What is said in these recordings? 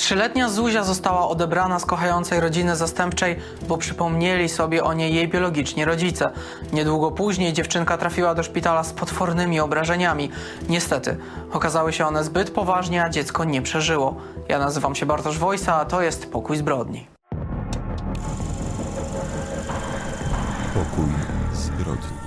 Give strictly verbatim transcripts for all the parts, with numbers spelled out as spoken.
Trzyletnia Zuzia została odebrana z kochającej rodziny zastępczej, bo przypomnieli sobie o niej jej biologiczni rodzice. Niedługo później dziewczynka trafiła do szpitala z potwornymi obrażeniami. Niestety, okazały się one zbyt poważnie, a dziecko nie przeżyło. Ja nazywam się Bartosz Wojsa, a to jest Pokój Zbrodni. Pokój Zbrodni.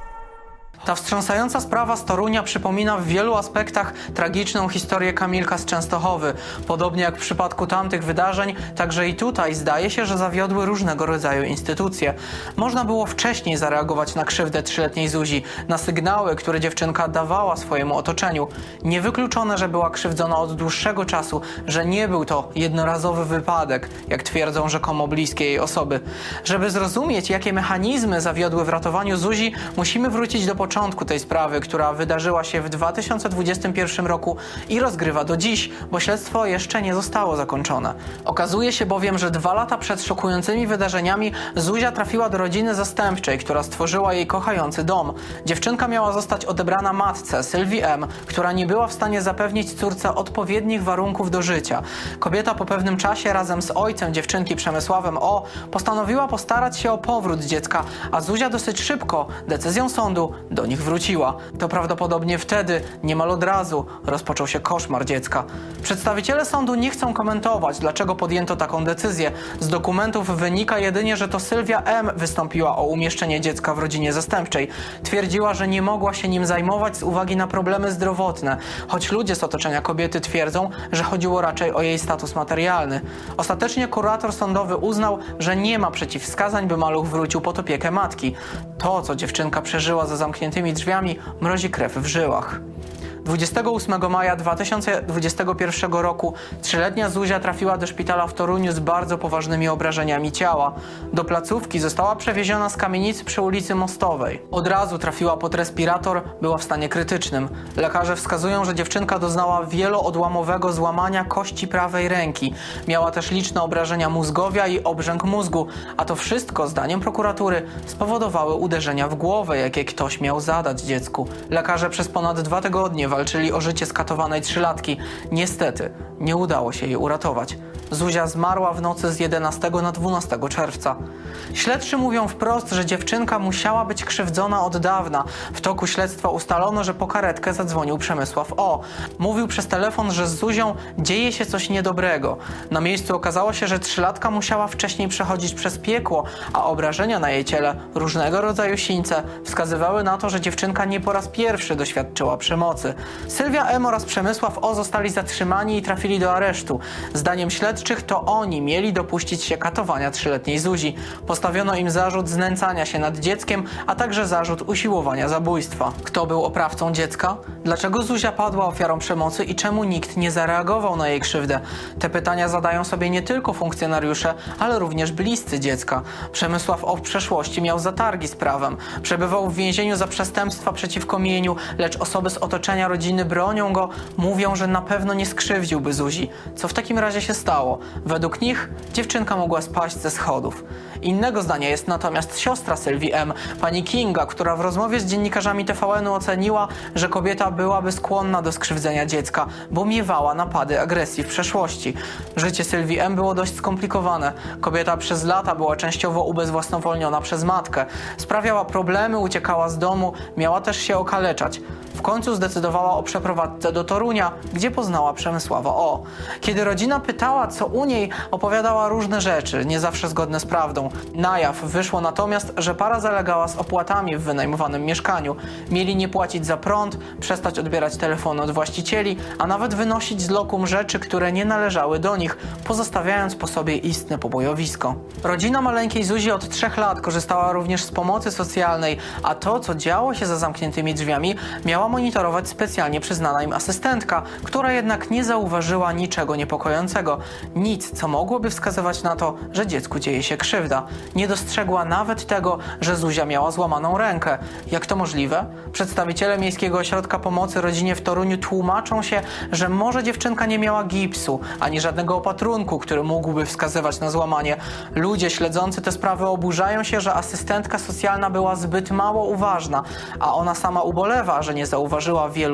Ta wstrząsająca sprawa z Torunia przypomina w wielu aspektach tragiczną historię Kamilka z Częstochowy. Podobnie jak w przypadku tamtych wydarzeń, także i tutaj zdaje się, że zawiodły różnego rodzaju instytucje. Można było wcześniej zareagować na krzywdę trzyletniej Zuzi, na sygnały, które dziewczynka dawała swojemu otoczeniu. Niewykluczone, że była krzywdzona od dłuższego czasu, że nie był to jednorazowy wypadek, jak twierdzą rzekomo bliskie jej osoby. Żeby zrozumieć, jakie mechanizmy zawiodły w ratowaniu Zuzi, musimy wrócić do początku tej sprawy, która wydarzyła się w dwa tysiące dwudziestym pierwszym roku i rozgrywa do dziś, bo śledztwo jeszcze nie zostało zakończone. Okazuje się bowiem, że dwa lata przed szokującymi wydarzeniami Zuzia trafiła do rodziny zastępczej, która stworzyła jej kochający dom. Dziewczynka miała zostać odebrana matce, Sylwii M., która nie była w stanie zapewnić córce odpowiednich warunków do życia. Kobieta po pewnym czasie razem z ojcem dziewczynki, Przemysławem O., postanowiła postarać się o powrót dziecka, a Zuzia dosyć szybko, decyzją sądu, do nich wróciła. To prawdopodobnie wtedy, niemal od razu, rozpoczął się koszmar dziecka. Przedstawiciele sądu nie chcą komentować, dlaczego podjęto taką decyzję. Z dokumentów wynika jedynie, że to Sylwia M. wystąpiła o umieszczenie dziecka w rodzinie zastępczej. Twierdziła, że nie mogła się nim zajmować z uwagi na problemy zdrowotne, choć ludzie z otoczenia kobiety twierdzą, że chodziło raczej o jej status materialny. Ostatecznie kurator sądowy uznał, że nie ma przeciwwskazań, by maluch wrócił pod opiekę matki. To, co dziewczynka przeżyła za zamkniętymi drzwiami, mrozi krew w żyłach. dwudziestego ósmego maja dwa tysiące dwudziestego pierwszego roku trzyletnia Zuzia trafiła do szpitala w Toruniu z bardzo poważnymi obrażeniami ciała. Do placówki została przewieziona z kamienicy przy ulicy Mostowej. Od razu trafiła pod respirator, była w stanie krytycznym. Lekarze wskazują, że dziewczynka doznała wieloodłamowego złamania kości prawej ręki. Miała też liczne obrażenia mózgowia i obrzęk mózgu, a to wszystko, zdaniem prokuratury, spowodowały uderzenia w głowę, jakie ktoś miał zadać dziecku. Lekarze przez ponad dwa tygodnie walczyli o życie skatowanej trzylatki. Niestety, nie udało się jej uratować. Zuzia zmarła w nocy z jedenastego na dwunastego czerwca. Śledczy mówią wprost, że dziewczynka musiała być krzywdzona od dawna. W toku śledztwa ustalono, że po karetkę zadzwonił Przemysław O. Mówił przez telefon, że z Zuzią dzieje się coś niedobrego. Na miejscu okazało się, że trzylatka musiała wcześniej przechodzić przez piekło, a obrażenia na jej ciele, różnego rodzaju sińce, wskazywały na to, że dziewczynka nie po raz pierwszy doświadczyła przemocy. Sylwia M. oraz Przemysław O. zostali zatrzymani i trafili do aresztu. Zdaniem śledczych to oni mieli dopuścić się katowania trzyletniej Zuzi. Postawiono im zarzut znęcania się nad dzieckiem, a także zarzut usiłowania zabójstwa. Kto był oprawcą dziecka? Dlaczego Zuzia padła ofiarą przemocy i czemu nikt nie zareagował na jej krzywdę? Te pytania zadają sobie nie tylko funkcjonariusze, ale również bliscy dziecka. Przemysław O. w przeszłości miał zatargi z prawem. Przebywał w więzieniu za przestępstwa przeciwko mieniu, lecz osoby z otoczenia rodziny bronią go, mówią, że na pewno nie skrzywdziłby Zuzi. Co w takim razie się stało? Według nich dziewczynka mogła spaść ze schodów. Innego zdania jest natomiast siostra Sylwii M., pani Kinga, która w rozmowie z dziennikarzami T V N-u oceniła, że kobieta byłaby skłonna do skrzywdzenia dziecka, bo miewała napady agresji w przeszłości. Życie Sylwii M. było dość skomplikowane. Kobieta przez lata była częściowo ubezwłasnowolniona przez matkę. Sprawiała problemy, uciekała z domu, miała też się okaleczać. W końcu zdecydowała o przeprowadzce do Torunia, gdzie poznała Przemysława O. Kiedy rodzina pytała, co u niej, opowiadała różne rzeczy, nie zawsze zgodne z prawdą. Na jaw wyszło natomiast, że para zalegała z opłatami w wynajmowanym mieszkaniu. Mieli nie płacić za prąd, przestać odbierać telefony od właścicieli, a nawet wynosić z lokum rzeczy, które nie należały do nich, pozostawiając po sobie istne pobojowisko. Rodzina maleńkiej Zuzi od trzech lat korzystała również z pomocy socjalnej, a to, co działo się za zamkniętymi drzwiami, miała monitorować specjalnie przyznana im asystentka, która jednak nie zauważyła niczego niepokojącego. Nic, co mogłoby wskazywać na to, że dziecku dzieje się krzywda. Nie dostrzegła nawet tego, że Zuzia miała złamaną rękę. Jak to możliwe? Przedstawiciele Miejskiego Ośrodka Pomocy Rodzinie w Toruniu tłumaczą się, że może dziewczynka nie miała gipsu, ani żadnego opatrunku, który mógłby wskazywać na złamanie. Ludzie śledzący te sprawy oburzają się, że asystentka socjalna była zbyt mało uważna, a ona sama ubolewa, że nie zauważyła wielu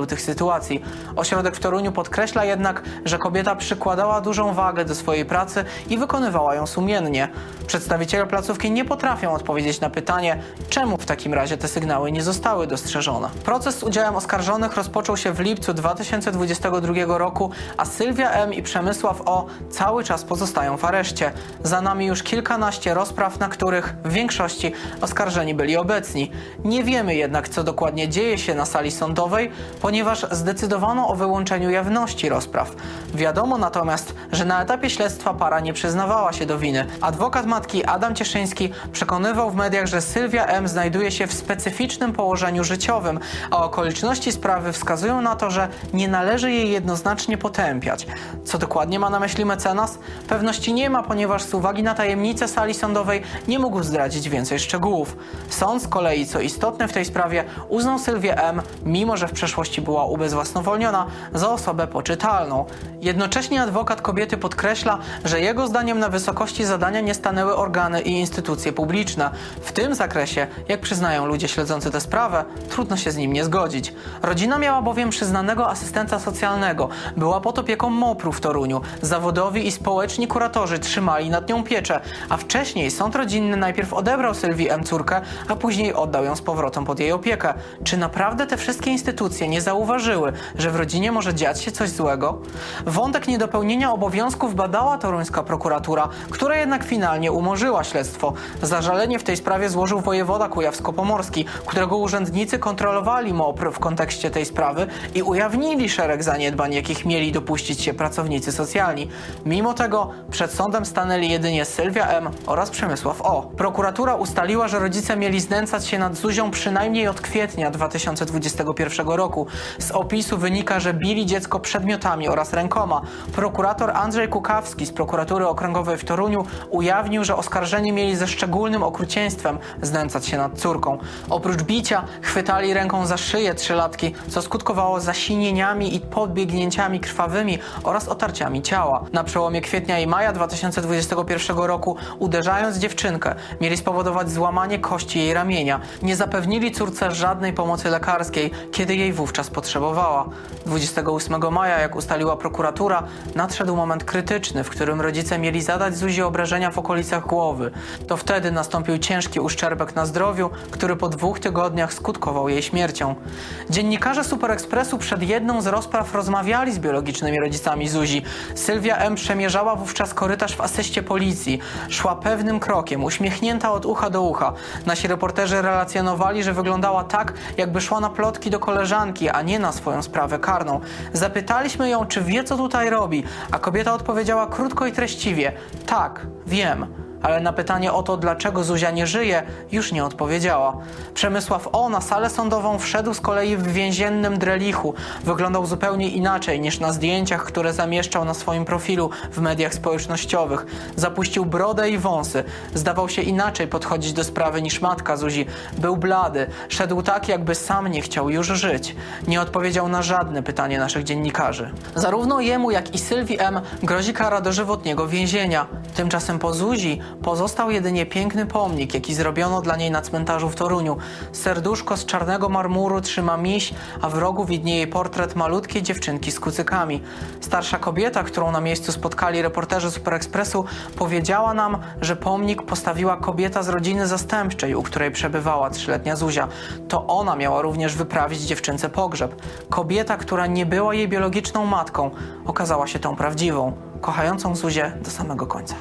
wielu tych sytuacji. Ośrodek w Toruniu podkreśla jednak, że kobieta przykładała dużą wagę do swojej pracy i wykonywała ją sumiennie. Przedstawiciele placówki nie potrafią odpowiedzieć na pytanie, czemu w takim razie te sygnały nie zostały dostrzeżone. Proces z udziałem oskarżonych rozpoczął się w lipcu dwa tysiące dwudziestego drugiego roku, a Sylwia M. i Przemysław O. cały czas pozostają w areszcie. Za nami już kilkanaście rozpraw, na których w większości oskarżeni byli obecni. Nie wiemy jednak, co dokładnie dzieje się na sali sądowej, ponieważ zdecydowano o wyłączeniu jawności rozpraw. Wiadomo natomiast, że na etapie śledztwa para nie przyznawała się do winy. Adwokat matki Adam Cieszyński przekonywał w mediach, że Sylwia M. znajduje się w specyficznym położeniu życiowym, a okoliczności sprawy wskazują na to, że nie należy jej jednoznacznie potępiać. Co dokładnie ma na myśli mecenas? Pewności nie ma, ponieważ z uwagi na tajemnicę sali sądowej nie mógł zdradzić więcej szczegółów. Sąd z kolei, co istotne w tej sprawie, uznał Sylwię M., mimo że w przeszłości była ubezwłasnowolniona, za osobę poczytalną. Jednocześnie adwokat kobiety podkreśla, że jego zdaniem na wysokości zadania nie stanęły organy i instytucje publiczne. W tym zakresie, jak przyznają ludzie śledzący tę sprawę, trudno się z nim nie zgodzić. Rodzina miała bowiem przyznanego asystenta socjalnego, była pod opieką MOPR-u w Toruniu, zawodowi i społeczni kuratorzy trzymali nad nią pieczę, a wcześniej sąd rodzinny najpierw odebrał Sylwii M. córkę, a później oddał ją z powrotem pod jej opiekę. Czy naprawdę te wszystkie instytucje nie zauważyły, że w rodzinie może dziać się coś złego? Wątek niedopełnienia obowiązków badała toruńska prokuratura, która jednak finalnie umorzyła śledztwo. Zażalenie w tej sprawie złożył wojewoda kujawsko-pomorski, którego urzędnicy kontrolowali MOPR w kontekście tej sprawy i ujawnili szereg zaniedbań, jakich mieli dopuścić się pracownicy socjalni. Mimo tego przed sądem stanęli jedynie Sylwia M. oraz Przemysław O. Prokuratura ustaliła, że rodzice mieli znęcać się nad Zuzią przynajmniej od kwietnia dwa tysiące dwudziestego pierwszego roku. Z opisu wynika, że bili dziecko przedmiotami oraz rękoma. Prokurator Andrzej Kukawski z prokuratury okręgowej w Toruniu ujawnił, że oskarżeni mieli ze szczególnym okrucieństwem znęcać się nad córką. Oprócz bicia chwytali ręką za szyję trzylatki, co skutkowało zasinieniami i podbiegnięciami krwawymi oraz otarciami ciała. Na przełomie kwietnia i maja dwa tysiące dwudziestego pierwszego roku, uderzając dziewczynkę, mieli spowodować złamanie kości jej ramienia. Nie zapewnili córce żadnej pomocy lekarskiej, kiedy jej wówczas potrzebowała. dwudziestego ósmego maja, jak ustaliła prokuratura, nadszedł moment krytyczny, w którym rodzice mieli zadać Zuzi obrażenia w okolicach głowy. To wtedy nastąpił ciężki uszczerbek na zdrowiu, który po dwóch tygodniach skutkował jej śmiercią. Dziennikarze Super Expressu przed jedną z rozpraw rozmawiali z biologicznymi rodzicami Zuzi. Sylwia M. przemierzała wówczas korytarz w asyście policji. Szła pewnym krokiem, uśmiechnięta od ucha do ucha. Nasi reporterzy relacjonowali, że wyglądała tak, jakby szła na plotki do koleżanki, a nie na swoją sprawę karną. Zapytaliśmy ją, czy wie, co tutaj robi, a kobieta odpowiedziała krótko i treściwie: tak, wiem. Ale na pytanie o to, dlaczego Zuzia nie żyje, już nie odpowiedziała. Przemysław O. na salę sądową wszedł z kolei w więziennym drelichu. Wyglądał zupełnie inaczej niż na zdjęciach, które zamieszczał na swoim profilu w mediach społecznościowych. Zapuścił brodę i wąsy. Zdawał się inaczej podchodzić do sprawy niż matka Zuzi. Był blady. Szedł tak, jakby sam nie chciał już żyć. Nie odpowiedział na żadne pytanie naszych dziennikarzy. Zarówno jemu, jak i Sylwii M. grozi kara dożywotniego więzienia. Tymczasem po Zuzi pozostał jedynie piękny pomnik, jaki zrobiono dla niej na cmentarzu w Toruniu. Serduszko z czarnego marmuru trzyma miś, a w rogu widnieje portret malutkiej dziewczynki z kucykami. Starsza kobieta, którą na miejscu spotkali reporterzy Super Expressu, powiedziała nam, że pomnik postawiła kobieta z rodziny zastępczej, u której przebywała trzyletnia Zuzia. To ona miała również wyprawić dziewczynce pogrzeb. Kobieta, która nie była jej biologiczną matką, okazała się tą prawdziwą, kochającą Zuzię do samego końca.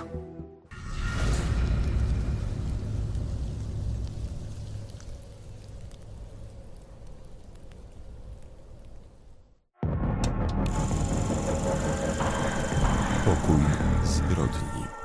Pokój zbrodni.